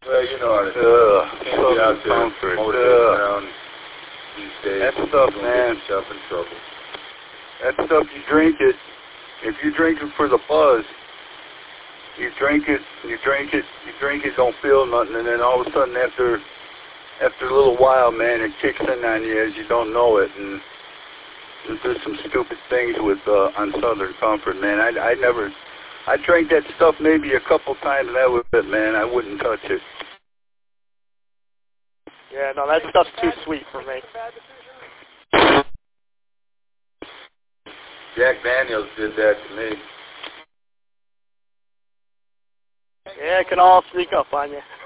Well, you know how to do it. Can't be out there promoting around these days. That stuff, man. Get yourself in trouble. That stuff, you drink it. If you drink it for the buzz, you drink it, don't feel nothing, and then all of a sudden after a little while, man, it kicks in on you as you don't know it, and there's some stupid things with on Southern Comfort, man. I drank that stuff maybe a couple times, and that was it, man. I wouldn't touch it. Yeah, no, that stuff's too sweet for me. Jack Daniels did that to me. Yeah, it can all sneak up on you.